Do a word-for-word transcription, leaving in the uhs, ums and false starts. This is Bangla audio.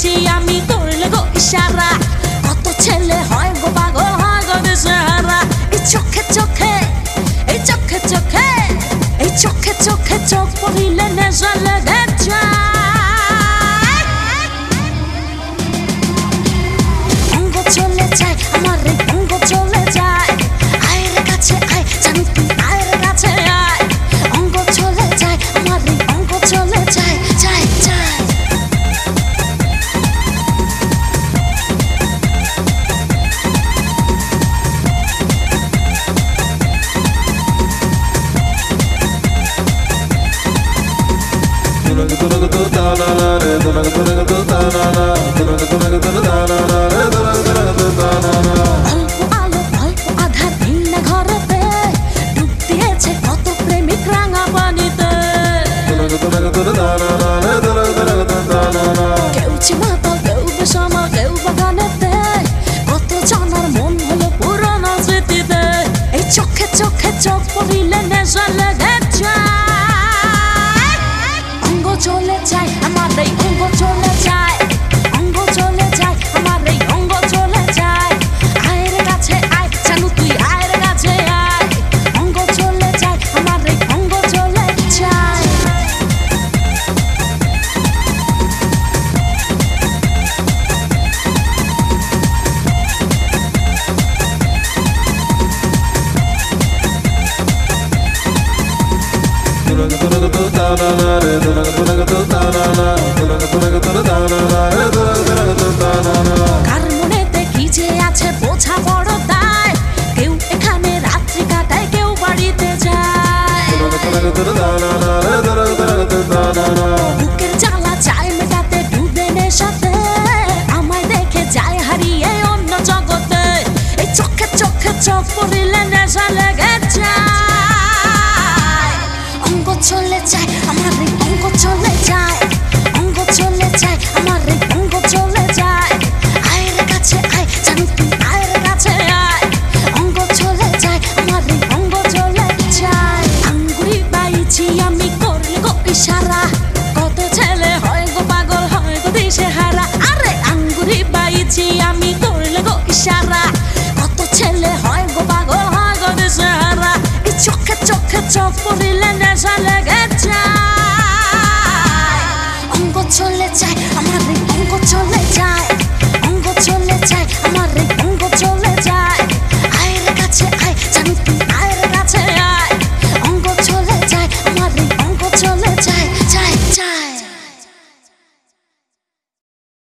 পাইছি আমি করলে গো ইশারা কত ছেলে হয় গো পাগল হয় গো দিশেহারা এই চোখে চোখে এই চোখে চোখে এই চোখে চোখে চোখ পড়িলে নেশা লেগে যায় অঙ্গ চলে যায় আমার এই অঙ্গ চলে যায় আয়ের কাছে আয় জানি তুই আয়ের কাছে আয় অঙ্গ চলে যায় আমার এই অঙ্গ চলে যায় যায় যায় চোখে চোখে চোখ পড়িলে নেশা লেগে যায় অঙ্গ চলে যায় আমার এই অঙ্গ চলে যায় অঙ্গ চলে যায় আমার এই অঙ্গ চলে যায় আয়ের কাছে আয় জানু তুই আয়ের কাছে আয় অঙ্গ চলে যায় আমার এই অঙ্গ চলে যায় কার মনেতে কি যে আছে বোঝা বড় দায় কেউ এখানে রাত্রি কাটায় কেউ বাড়িতে যায় বুকের জ্বালা চায় মেটাতে ডুবে নেশাতে আমায় দেখে যায় হারিয়ে অন্য জগতে এই চোখে চোখে চোখ পড়িলে নেশা লেগে যায় অঙ্গ চলে যায় আমার এই অঙ্গ চলে যায় অঙ্গ চলে যায় আমার এই অঙ্গ চলে যায় আয়ের কাছে আয় জানি তুই আয়ের কাছে আয় অঙ্গ চলে যায় আমার এই অঙ্গ চলে যায় আঙ্গুরি পাইছি আমি করলে গো ইশারা কত ছেলে হয় গো পাগল হয় গো দিশেহারা আরে আঙ্গুরি পাইছি আমি করলে গো ইশারা কত ছেলে হয় গো পাগল হয় গো দিশেহারা এই চোখে চোখে চোখ পড়িলে নেশা লেগে